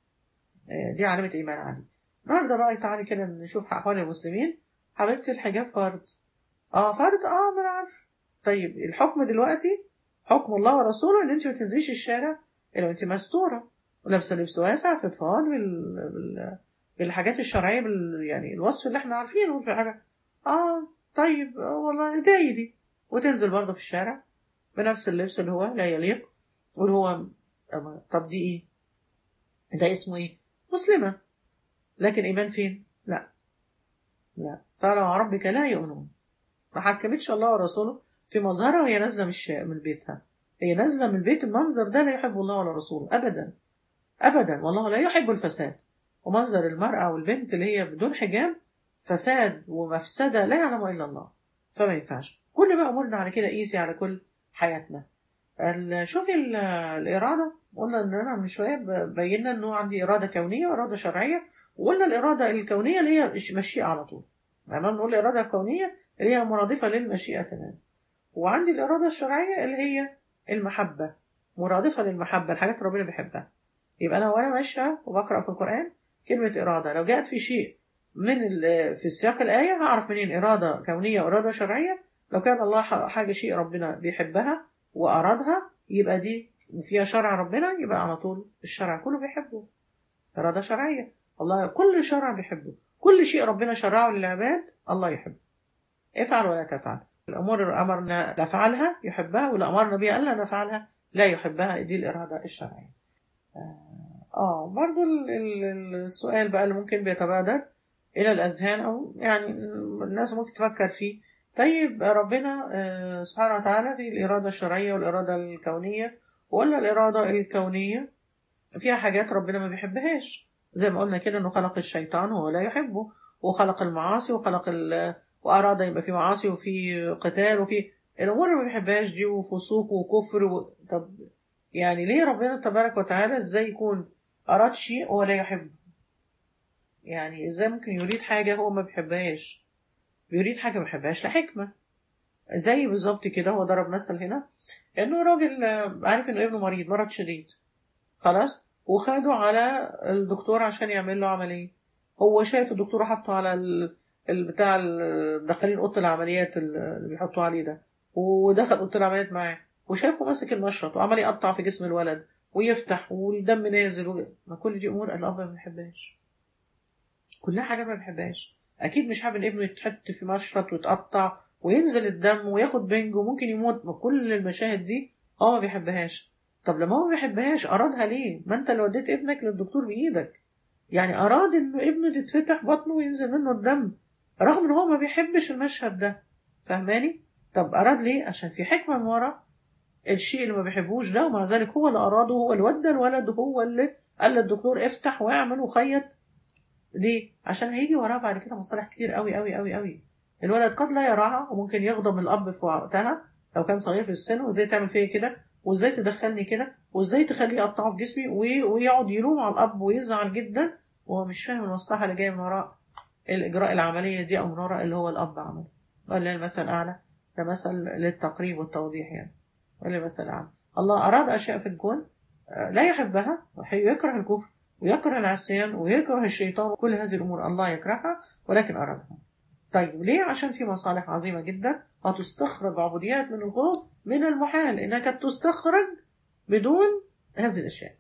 Speaker 1: دي علامة إيمان عالي. النهارده بقى تعالي كده نشوف أحوال المسلمين. حبيبتي الحجاب فرض، اه فرض، اه ما أنا عارفة. طيب الحكم دلوقتي حكم الله ورسوله ان انت ما تنزليش الشارع الا انت مستوره ولابسه لبس واسع فضفاض بال... بال... بالحاجات الشرعيه، بال... يعني الوصف اللي احنا عارفينه في حاجه. اه طيب آه والله داي دي، وتنزل برضه في الشارع بنفس اللبس اللي هو لا يليق، واللي هو طب دي ايه؟ ده اسمه ايه؟ مسلمه، لكن ايمان فين؟ لا لا، فلو ربك لا يؤمنون. ما حكمتش الله ورسوله في مظهرها وهي نازله من من بيتها، هي نازله من البيت، المنظر ده لا يحب الله ولا رسوله ابدا ابدا، والله لا يحب الفساد. ومنظر المرأة والبنت اللي هي بدون حجاب فساد ومفسدة لا يعلم الا الله، فما ينفعش. كل بقى امورنا على كده، قيسي على كل حياتنا. شوفي الاراده، قلنا ان انا من شويه بينا انه عندي اراده كونيه واراده شرعيه، وقلنا الاراده الكونيه اللي هي مشيئه على طول، تمام، نقول الاراده الكونيه اللي هي مرادفه للمشيئه تمام، وعندي الاراده الشرعيه اللي هي المحبه، مرادفه للمحبه، الحاجات ربنا بيحبها. يبقى انا وانا ماشيه وبقرا في القران كلمه اراده لو جاءت في شيء من في سياق الايه هعرف منين اراده كونيه واراده شرعيه. لو كان الله حاجه شيء ربنا بيحبها وارادها يبقى دي وفيها شرع ربنا، يبقى على طول الشرع كله بيحبه، اراده شرعيه. الله كل شرع بيحبه، كل شيء ربنا شرعه للعباد الله يحبه. افعل ولا تفعل، الامور اللي امرنا نفعلها يحبها، واللي امرنا بها الا نفعلها لا يحبها، دي الاراده الشرعيه. اه برضو السؤال بقى اللي ممكن بيتبادر الى الاذهان، او يعني الناس ممكن تفكر فيه، طيب ربنا آه سبحانه وتعالى في الاراده الشرعيه والاراده الكونيه، وقلنا الاراده الكونيه فيها حاجات ربنا ما بيحبهاش، زي ما قلنا كده انه خلق الشيطان وهو لا يحبه، وخلق المعاصي وخلق ال... واراد يبقى في معاصي وفي قتال وفي الامور اللي ما بيحبهاش دي وفسوق وكفر و... طب يعني ليه ربنا تبارك وتعالى ازاي يكون اراد شيء هو لا يحبه؟ يعني ازاي ممكن يريد حاجه هو ما بيحبهاش؟ بيريد حاجه ما بيحبهاش لحكمه. زي بالظبط كده، هو ضرب مثل هنا انه راجل آه، عارف انه ابنه مريض مرض شديد، خلاص، وخده على الدكتور عشان يعمل له عمليه. هو شايف الدكتور حطه على ال... البتاع ال- داخلين اوضه العمليات اللي بيحطوه عليه ده، ودخل اوضه العمليات معاه، وشافه ماسك المشرط وعمال يقطع في جسم الولد ويفتح والدم نازل و... ما كل دي امور الاب ما بيحبهاش، كلها حاجات ما بيحبهاش. اكيد مش حابب ابنه يتحط في مشرط ويتقطع وينزل الدم وياخد بنج وممكن يموت، ما كل المشاهد دي هو ما بيحبهاش. طب لما هو ما بيحبهاش ارادها ليه؟ ما انت اللي وديت ابنك للدكتور بايدك، يعني اراد ان ابنه تتفتح بطنه وينزل منه الدم رغم ان هو ما بيحبش المشهد ده. فهماني؟ طب اراد ليه؟ عشان في حكمة من ورا الشيء اللي ما بيحبوش ده، ومع ذلك هو اللي اراده، هو اللي ودى الولد، هو اللي قال للدكتور افتح واعمل وخيط. ليه؟ عشان هيجي وراه بعد كده مصالح كتير قوي قوي قوي قوي. الولد قد لا يراها وممكن يغضب الأب في وقتها لو كان صغير في السن، وازاي تعمل فيا كده، وازاي تدخلني كده، وازاي تخليه يقطعه في جسمي، وي- ويقعد يلوم على الأب ويزعل جدا وهو مش فاهم المصلحة اللي جاية من وراء الإجراء العملية دي، أو من وراء اللي هو الأب عمله. ولا المثل الأعلى، ده مثل للتقريب والتوضيح يعني. ولا المثل الأعلى، الله أراد أشياء في الكون آه، لا يحبها، ويكره الكفر ويكره العصيان ويكره الشيطان، كل هذه الأمور الله يكرهها ولكن أرادها. طيب ليه؟ عشان في مصالح عظيمة جدا هتستخرج عبوديات من القلوب من المحال إنها كانت تستخرج بدون هذه الأشياء.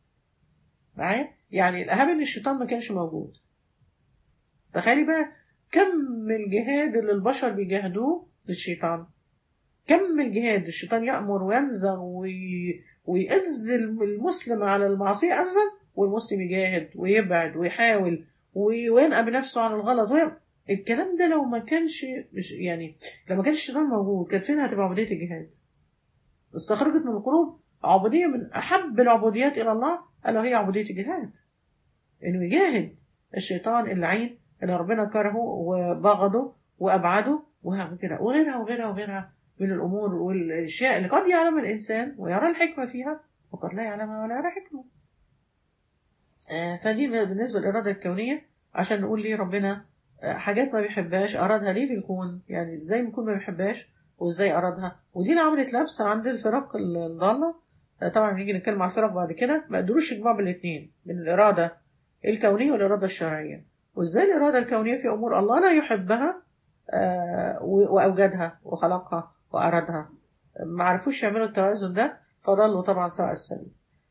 Speaker 1: معايا؟ يعني الأهم إن الشيطان ما كانش موجود. تخيلي بقى كم الجهاد اللي البشر بيجاهدوه للشيطان، كم الجهاد الشيطان يأمر وينزغ وي... ويأذي المسلم على المعصية أذى، والمسلم يجاهد ويبعد ويحاول وي- وينقى بنفسه عن الغلط وي... الكلام ده لو ما كانش مش- يعني لما كان الشيطان موجود كانت فين هتبقى عبودية الجهاد؟ استخرجت من القلوب عبودية من أحب العبوديات إلى الله ألا هي عبودية الجهاد، إنه يجاهد الشيطان اللعين اللي ربنا كرهه وبغضه وأبعده وغيرها وغيرها وغيرها وغيرها من الأمور والأشياء اللي قد يعلم الإنسان ويرى الحكمة فيها وقد لا يعلمها ولا يرى حكمة. آه، فدي بالنسبة للإرادة الكونية. عشان نقول ليه ربنا آه، حاجات ما بيحبهاش أرادها ليه في الكون، يعني إزاي بيكون ما بيحبهاش وإزاي أرادها. ودي اللي عملت لبسة عند الفرق الضالة. آه، طبعا بنيجي نتكلم عن الفرق بعد كده، ما قدروش يجمعوا بين الاثنين، بين الإرادة الكونية والإرادة الشرعية، وإزاي الإرادة الكونية في أمور الله لا يحبها آه، و- وأوجدها وخلقها وأرادها، ما عرفوش يعملوا التوازن ده فضلوا طبعا سواء السبيل.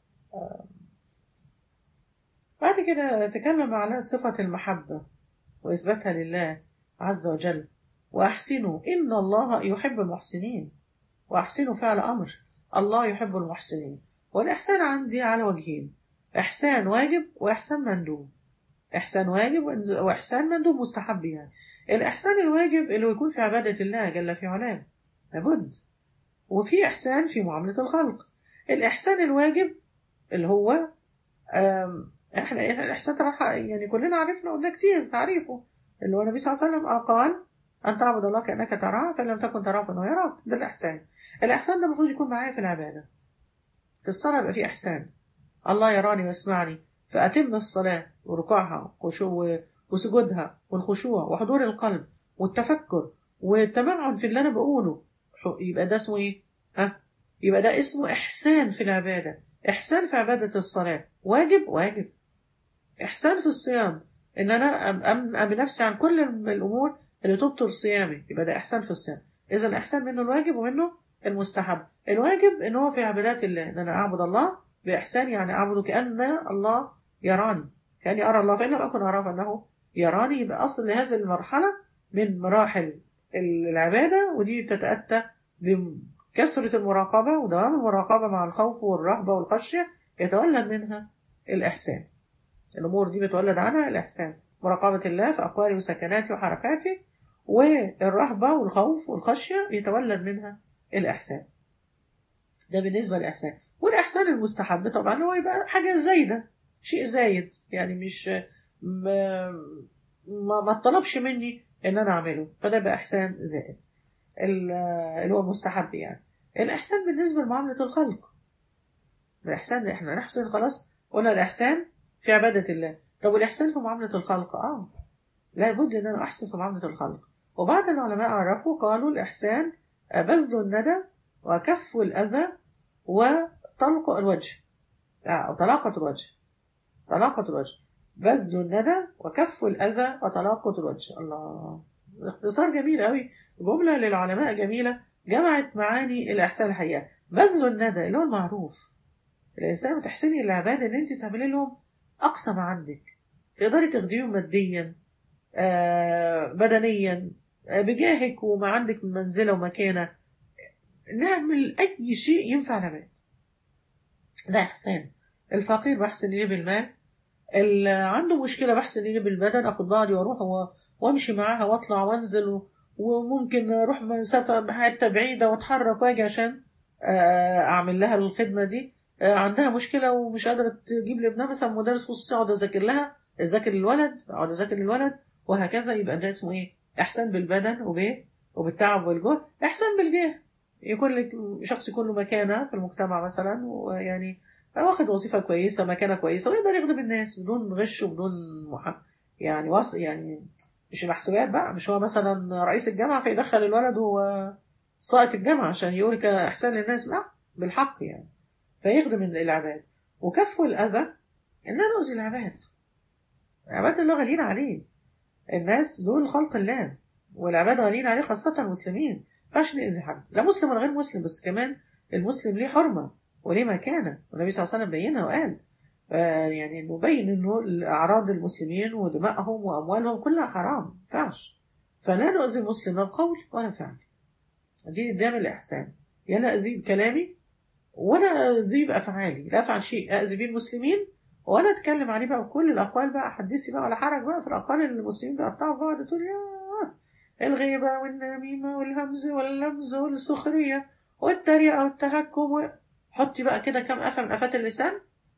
Speaker 1: بعد كده تكلم على صفة المحبة وإثباتها لله عز وجل، وأحسنوا إن الله يحب المحسنين. وأحسنوا فعل أمر، الله يحب المحسنين. والإحسان عندي على وجهين، إحسان واجب وإحسان مندوب. إحسان واجب وإنز- وإحسان مندوب مستحب يعني. الإحسان الواجب اللي يكون في عبادة الله جل في علاه لابد، وفي إحسان في معاملة الخلق. الإحسان الواجب اللي هو أم، احنا احنا الاحسان طبعا يعني كلنا عرفنا قلنا كتير تعريفه، اللي هو النبي صلى الله عليه وسلم قال ان تعبد الله كانك تراه فان لم تكن تراه فانه يراك. ده الاحسان. الاحسان ده المفروض يكون معايا في العباده. في الصلاه يبقى في احسان، الله يراني ويسمعني، فاتم الصلاه وركوعها وخشوع وسجودها والخشوع وحضور القلب والتفكر والتمعن في اللي انا بقوله، يبقى ده اسمه ايه؟ ها، يبقى ده اسمه احسان في العباده. احسان في عباده الصلاه واجب واجب. إحسان في الصيام إن أنا أم- أمنع بنفسي عن كل الأمور اللي تبطل صيامي، يبقى ده إحسان في الصيام. إذا الإحسان منه الواجب ومنه المستحب. الواجب إن هو في عبادات الله، إن أنا أعبد الله بإحسان، يعني أعبده كأن الله يراني، كأني أرى الله، فإن لم أكن أراه فإنه يراني. يبقى أصل لهذه المرحلة من مراحل العبادة، ودي تتأتى بكثرة المراقبة ودوام المراقبة مع الخوف والرهبة والخشية، يتولد منها الإحسان. الأمور دي بتولد عنها الإحسان، مراقبة الله في أقوالي وسكناتي وحركاتي، والرهبة والخوف والخشية يتولد منها الإحسان. ده بالنسبة للإحسان. والإحسان المستحب طبعا هو يبقى حاجة زايدة، شيء زايد، يعني مش ما ما, ما طلبش مني إن أنا أعمله، فده بقى إحسان زائد. ال- اللي هو المستحب يعني. الإحسان بالنسبة لمعاملة الخلق، الإحسان إحنا نحسن خلاص، قلنا الإحسان في عبادة الله. طب والإحسان في معاملة الخلق؟ آه لابد إن أنا أحسن في معاملة الخلق. وبعض العلماء عرفوا قالوا الإحسان بذل الندى وكف الأذى وطلق الوجه، أو طلاقة الوجه، طلاقة الوجه، بذل الندى وكف الأذى وطلاقة الوجه. الله، اختصار جميل قوي، جملة للعلماء جميلة جمعت معاني الإحسان الحقيقة. بذل الندى اللي هو المعروف، الإنسان بتحسني العباد إن أنت تعملي لهم أقصى ما عندك، تقدري تخدميهم ماديا، آه بدنيا، آه بجاهك وما عندك من منزلة ومكانة، نعمل أي شيء ينفع العباد، ده إحسان. الفقير بحسن إليه بالمال، اللي عنده مشكلة بحسن إليه بالبدن، أخد بعضي وأروح و- وأمشي معاها وأطلع وأنزل و- وممكن أروح مسافة حتة بعيدة وأتحرك وأجي عشان آه، أعمل لها الخدمة دي. آه، عندها مشكلة ومش قادرة تجيب لابنها مثلا مدرس خصوصي، أقعد أذاكر لها، أذاكر للولد، أقعد أذاكر للولد، وهكذا. يبقى ده اسمه إيه؟ إحسان بالبدن وبإيه؟ وبالتعب والجهد. إحسان بالجاه، يكون لك شخص يكون له مكانة في المجتمع مثلا، ويعني واخد وظيفة كويسة، مكانة كويسة، ويقدر يخدم الناس بدون غش وبدون مح... يعني وص... يعني مش محسوبات بقى، مش هو مثلا رئيس الجامعة فيدخل الولد هو ساقط الجامعة عشان يقول كإحسان للناس، لا، بالحق يعني، فيخدم العباد. وكف الأذى إن أنا أؤذي العباد، العباد الله غاليين عليه، الناس دول خلق الله، والعباد غاليين عليه، خاصة المسلمين. ما ينفعش نأذي حد، لا مسلم ولا غير مسلم، بس كمان المسلم ليه حرمة وليه مكانة، والنبي صلى الله عليه وسلم بينها وقال آه يعني نبين انه اعراض المسلمين ودمائهم واموالهم كلها حرام، ما ينفعش. فلا نؤذي المسلم لا بقول ولا فعل، دي قدام الاحسان. يا لا اذيه بكلامي ولا اذيه بافعالي، لا افعل شيء اذي بيه المسلمين ولا اتكلم عليه بقى بكل الاقوال بقى، حدثي بقى ولا حرج بقى في الاقوال اللي المسلمين بيقطعوا في بعض، تقول يا الغيبه والنميمه والهمز واللمز والسخريه والتريقه والتهكم و... حطي بقى كده كم قفا من قفات اللسان،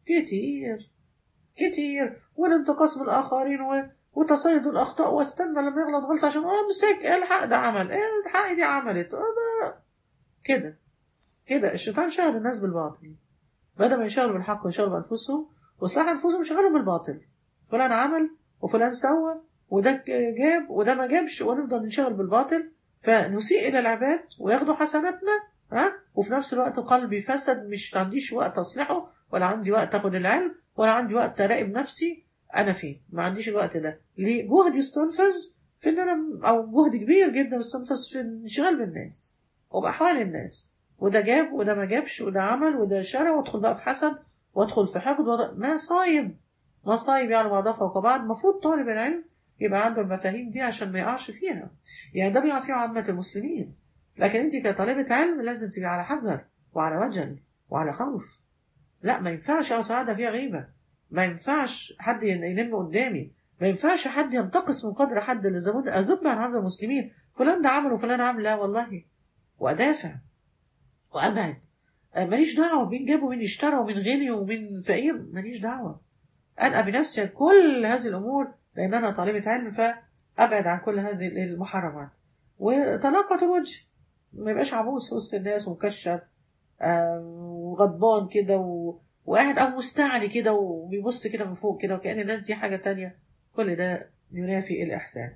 Speaker 1: كتير كتير، والانتقاص من الآخرين و... وتصيد الأخطاء، واستنى لما يغلط غلط عشان امسك الحق ده عمل ايه، الحق دي عملت أنا... كده كده الشيطان شغل الناس بالباطل، بدل ما يشغلوا بالحق ويشغلوا بأنفسهم وإصلاح أنفسهم، يشغلوا بالباطل. فلان عمل وفلان سوى وده جاب وده ما جابش، ونفضل نشغل بالباطل فنسيء إلى العباد وياخدوا حسناتنا. ها، وفي نفس الوقت قلبي فسد، مش عنديش وقت أصلحه، ولا عندي وقت أخد العلم، ولا عندي وقت أراقب نفسي أنا فين، ما عنديش الوقت ده. ليه؟ جهد يستنفذ في إن أنا، أو جهد كبير جدا يستنفذ في الانشغال بالناس وبأحوال الناس، وده جاب وده ما جابش، وده عمل وده شرى، وادخل بقى في حسد وادخل في حقد وده مصايب، مصايب يعني بعضها فوق بعض. المفروض طالب العلم يبقى عنده المفاهيم دي عشان ما يقعش فيها، يعني ده بيقع فيها عامة المسلمين. لكن انت كطالبة علم لازم تبقي على حذر وعلى وجل وعلى خوف. لا، ما ينفعش اقعد قاعدة فيها غيبة، ما ينفعش حد يلم قدامي، ما ينفعش حد ينتقص من قدر حد اللي زبون أذب عن عرض المسلمين، فلان ده عمل وفلان عمل، لا والله، وأدافع وأبعد. آه، ماليش دعوة مين جاب ومين اشترى ومين غني ومين فقير، ماليش دعوة. أنقى بنفسي عن كل هذه الأمور لأن أنا طالبة علم، فأبعد عن كل هذه المحرمات. وطلاقة الوجه، ما يبقاش عبوس في وسط الناس ومكشر آه، وغضبان كده و... وقاعد أو مستعلي كده وبيبص كده من فوق كده وكأن الناس دي حاجة تانية، كل ده ينافي الإحسان.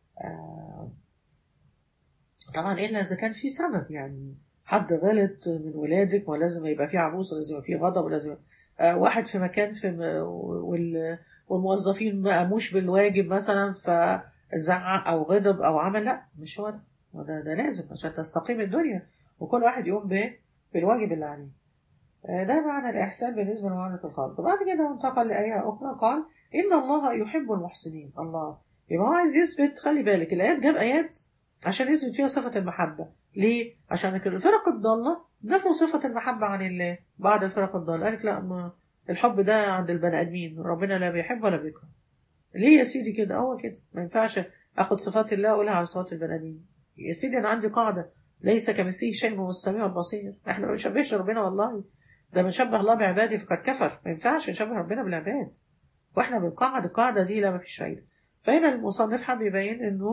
Speaker 1: آه، طبعا إلا إذا كان في سبب، يعني حد غلط من ولادك ولازم يبقى في عبوس ولازم يبقى في غضب ولازم آه واحد في مكان في م... وال... والموظفين ما قاموش بالواجب مثلا فزعق أو غضب أو عمل، لا مش هو ده، هو ده, ده لازم عشان تستقيم الدنيا وكل واحد يقوم ب... بالواجب اللي عليه. آه ده معنى الإحسان بالنسبة لمعاملة الخلق. بعد كده انتقل لآية أخرى قال إن الله يحب المحسنين. الله، يبقى هو عايز يثبت، خلي بالك الآيات جاب آيات عشان يثبت فيها صفة المحبة. ليه؟ عشان الفرق الضالة نفوا صفة المحبة عن الله. بعد الفرق الضالة قالك لا، ما الحب ده عند البني آدمين، ربنا لا بيحب ولا بيكره. ليه يا سيدي كده؟ هو كده ما ينفعش اخد صفات الله اقولها على صفات البني آدمين. يا سيدي انا عندي قاعدة، ليس كمثله شيء وهو السميع البصير. احنا ما بنشبهش ربنا والله، ده من شبه الله بعباده فقد كفر. ما ينفعش نشبه ربنا بالعباد واحنا بنقعد القاعدة دي، لا ما فيش فايدة. فهنا المصنف حب يبين انه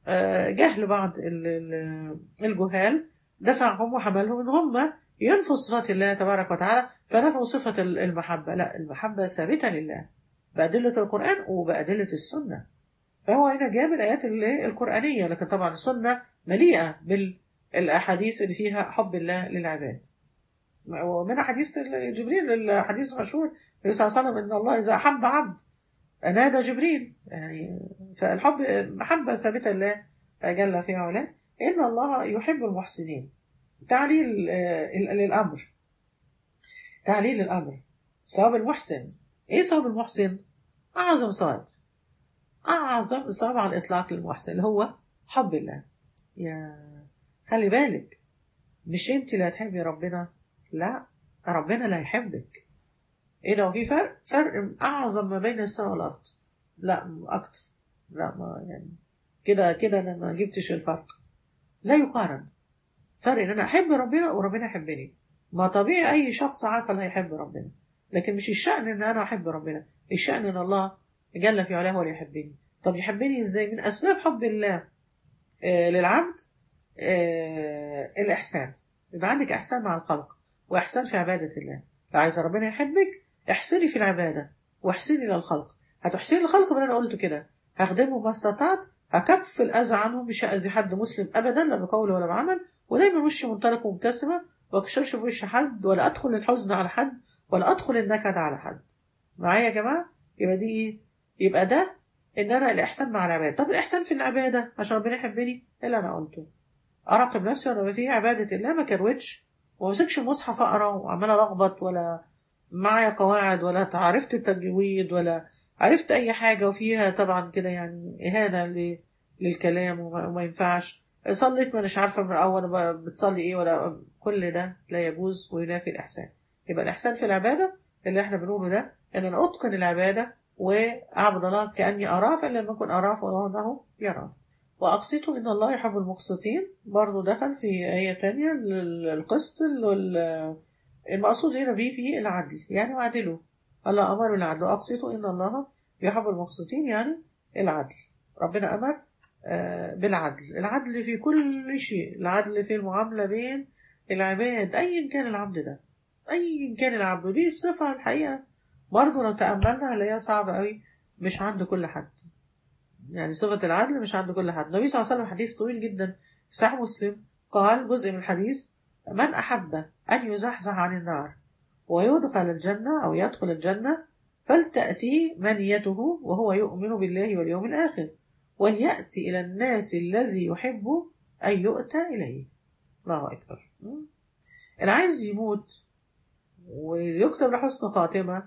Speaker 1: آه، جهل بعض ال- ال- الجهال دفعهم وحملهم ان هم ينفوا صفات الله تبارك وتعالى، فنفوا صفة ال- المحبة. لا، المحبة ثابتة لله بأدلة القرآن وبأدلة السنة. فهو هنا جاب الآيات ال- القرآنية، لكن طبعا السنة مليئة بالأحاديث اللي فيها حب الله للعباد. ومن حديث جبريل، الحديث المشهور النبي صلى الله عليه وسلم ان الله اذا احب عبد نادى جبريل. يعني فالحب محبه ثابته لله جل في علاه. ان الله يحب المحسنين. تعليل آه، للامر، تعليل الامر. ثواب المحسن، ايه ثواب المحسن؟ اعظم ثواب، اعظم ثواب على الاطلاق للمحسن اللي هو حب الله. يا خلي بالك، مش انت اللي هتحبي ربنا، لا، ربنا اللي هيحبك. ايه ده؟ وفي فرق، فرق اعظم ما بين السماء والارض. لا اكتر، لا ما يعني كده كده انا ما جبتش الفرق، لا يقارن. فرق ان انا احب ربنا وربنا يحبني. ما طبيعي اي شخص عاقل هيحب ربنا، لكن مش الشأن ان انا احب ربنا، الشأن ان الله جل في علاه هو اللي يحبني. طب يحبني ازاي؟ من اسباب حب الله آه للعبد آه الاحسان. يبقى عندك احسان مع الخلق واحسان في عبادة الله. لو عايزه ربنا يحبك، احسني في العبادة واحسني للخلق. هتحسني للخلق من انا قلت كده، هخدمه ما استطعت، هكف الاذى عنه، مش هاذي حد مسلم ابدا لا بقول ولا بعمل، ودايما وشي منطلق ومبتسمه، ما اكشرش في وش حد، ولا ادخل الحزن على حد، ولا ادخل النكد على حد. معايا يا جماعه؟ يبقى دي ايه؟ يبقى ده ان انا الاحسان مع العباده. طب الاحسان في العباده عشان ربنا يحبني، إيه اللي انا قلته؟ اراقب نفسي وانا في عباده الله، ما كروتش وما امسكش المصحف اقرا وعمال الخبط، ولا معايا قواعد، ولا عرفت التجويد، ولا عرفت اي حاجه وفيها طبعا كده يعني اهانه ل- للكلام، وما, وما ينفعش. صليت ما مش عارفه من الاول ب- بتصلي ايه، ولا كل ده لا يجوز وينافي الاحسان. يبقى الاحسان في العباده اللي احنا بنقوله ده ان انا اتقن العباده واعبد الله كاني اراه، فان لم اكن اراه فالله انه يراه. وأقسطوا إن الله يحب المقسطين. برضو دخل في آية تانية ال- القسط ال- المقصود هنا به فيه العدل، يعني اعدلوا. الله أمر بالعدل، وأقسطوا إن الله يحب المقسطين، يعني العدل. ربنا أمر آه، بالعدل، العدل في كل شيء، العدل في المعاملة بين العباد أيا كان العبد ده، أيا كان العبد. دي صفة الحقيقة برضو لو تأملنا هنلاقيها صعبة قوي، مش عند كل حد. يعني صفة العدل مش عند كل حد. النبي صلى الله عليه وسلم حديث طويل جدا في صحيح مسلم، قال جزء من الحديث: من أحب أن يزحزح عن النار ويدخل الجنة أو يدخل الجنة فلتأتي منيته وهو يؤمن بالله واليوم الآخر، وليأتي إلى الناس الذي يحب أن يؤتى إليه. الله أكبر. اللي عايز يموت ويكتب لحسن خاتمة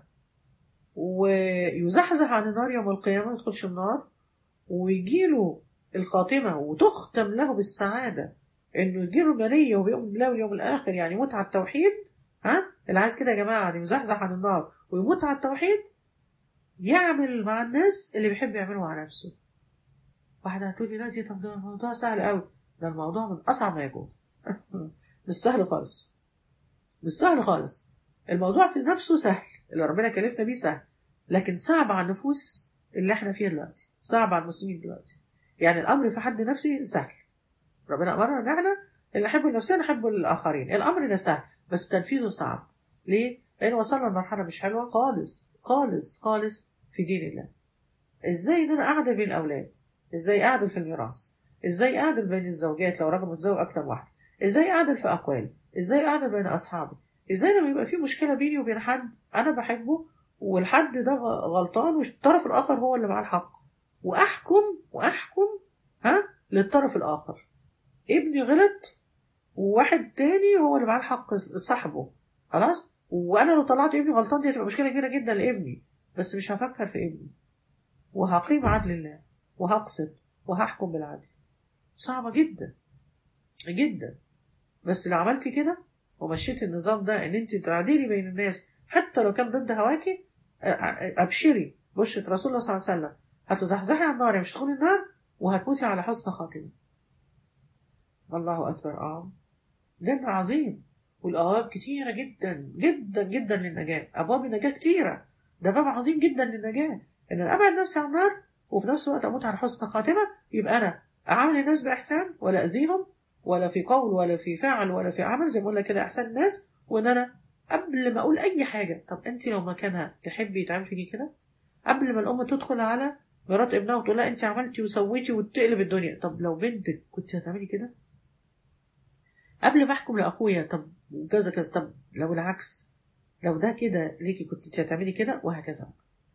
Speaker 1: ويزحزح عن النار يوم القيامة، ما يدخلش النار، ويجيله الخاتمة وتختم له بالسعادة، انه يجيله المنية وبيؤمن بالله واليوم الاخر، يعني يموت على التوحيد. ها اللي عايز كده يا جماعة، يعني يزحزح عن النار ويموت على التوحيد، يعمل مع الناس اللي بيحب يعمله مع نفسه. واحدة هتقول لي لا دي، طب ده الموضوع سهل قوي. ده الموضوع من اصعب ما يكون. مش سهل خالص، مش سهل خالص. الموضوع في نفسه سهل، اللي ربنا كلفنا بيه سهل، لكن صعب على النفوس اللي احنا فيها دلوقتي، صعب على المسلمين دلوقتي. يعني الامر في حد نفسه سهل، ربنا امرنا ان احنا اللي نحب لنفسنا نحب للاخرين، الامر ده سهل بس تنفيذه صعب. ليه؟ لان وصلنا لمرحله مش حلوه خالص خالص خالص في دين الله. ازاي ان انا اعدل بين الاولاد، ازاي اعدل في الميراث، ازاي اعدل بين الزوجات لو راجل متزوج اكتر من واحد، ازاي اعدل في اقوالي، ازاي اعدل بين اصحابي، ازاي لما يبقى في مشكله بيني وبين حد انا بحبه والحد ده غلطان والطرف الاخر هو اللي معاه الحق، واحكم واحكم ها للطرف الاخر. ابني غلط وواحد تاني هو اللي معاه الحق صاحبه، خلاص، وانا لو طلعت ابني غلطان دي هتبقى مشكله كبيره جدا لابني، بس مش هفكر في ابني، وهقيم عدل الله وهقسط وهحكم بالعدل. صعبة جدا جدا، بس لو عملتي كده ومشيت النظام ده ان انت تعدلي بين الناس حتى لو كان ضد هواكي، ابشري بشرة رسول الله صلى الله عليه وسلم، هتزحزحي عن النار مش تدخلي النار، وهتموتي على حسن خاتمة. الله اكبر. اه جنة عظيم، والابواب كتيرة جدا جدا جدا للنجاة، ابواب النجاة كتيرة، ده باب عظيم جدا للنجاة، ان انا ابعد نفسي عن النار وفي نفس الوقت اموت على حسن خاتمة. يبقى انا أعامل الناس بإحسان ولا أذيهم، ولا في قول ولا في فعل ولا في عمل، زي ما قلنا كده إحسان الناس. وإن أنا قبل ما أقول أي حاجة، طب أنت لو مكانها تحبي يتعمل فيكي كده؟ قبل ما الأم تدخل على مرات ابنها وتقول لها أنت عملتي وسويتي وتقلب الدنيا، طب لو بنتك كنت هتعملي كده؟ قبل ما أحكم لأخويا طب كذا كذا، طب لو العكس، لو ده كده ليكي كنت انت هتعملي كده، وهكذا.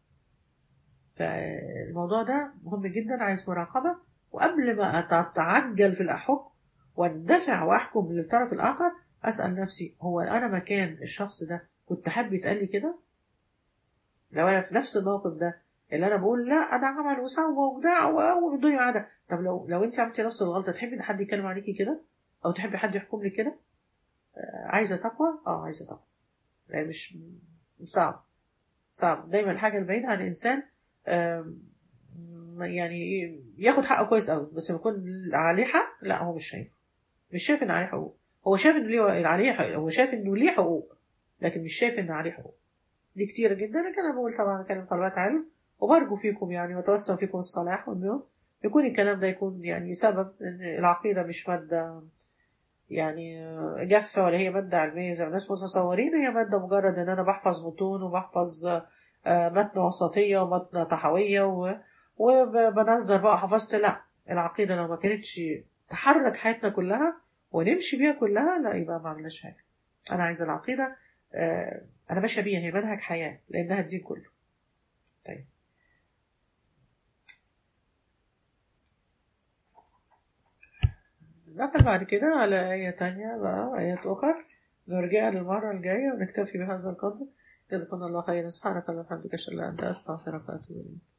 Speaker 1: فالموضوع ده مهم جدا، عايز مراقبة. وقبل ما أتعجل في الحكم واندفع وأحكم للطرف الآخر، أسأل نفسي هو أنا مكان الشخص ده كنت حابب يتقال لي كده؟ لو أنا في نفس الموقف ده اللي أنا بقول لا أنا عمل وسوى وبتاع والدنيا قاعدة، طب لو لو أنت عملتي نفس الغلطة تحبي إن حد يتكلم عليكي كده؟ أو تحبي حد يحكم لك كده؟ عايزة تقوى؟ أه عايزة تقوى. يعني مش صعب، صعب دايما الحاجة البعيدة عن الإنسان. آم، يعني ياخد حقه كويس قوي، بس لما يكون عليه حق لا هو مش شايفه، مش شايف ان عليه حقوق. هو شايف ان ليه عليه حقوق. هو شايف انه ليه حقوق، لكن مش شايف ان عليه حقوق. دي كتيرة جدا. لكن انا بقول طبعا اكلم طلبات علم، وبرجو فيكم يعني واتوسم فيكم الصلاح، وانه يكون الكلام ده يكون يعني سبب ان العقيدة مش مادة يعني جافة، ولا هي مادة علمية زي ما الناس متصورين. هي مادة مجرد إن أنا بحفظ متون وبحفظ آه، متن وسطية ومتن طحوية و- وبنظر بقى حفظت. لا، العقيدة لو ما كانتش تحرك حياتنا كلها ونمشي بيها كلها، لا يبقى ما عملناش حاجة. أنا عايزة العقيدة آه، أنا ماشية بيها، هي منهج حياة لأنها الدين كله. طيب نقل بعد كده على آية تانية بقى، آيات أخرى نرجع للمرة الجاية ونكتفي بهذا القدر. جزاكم الله خيرا. سبحانك اللهم وبحمدك أشهد أن لا إله إلا أنت أستغفرك وأتوب إليك.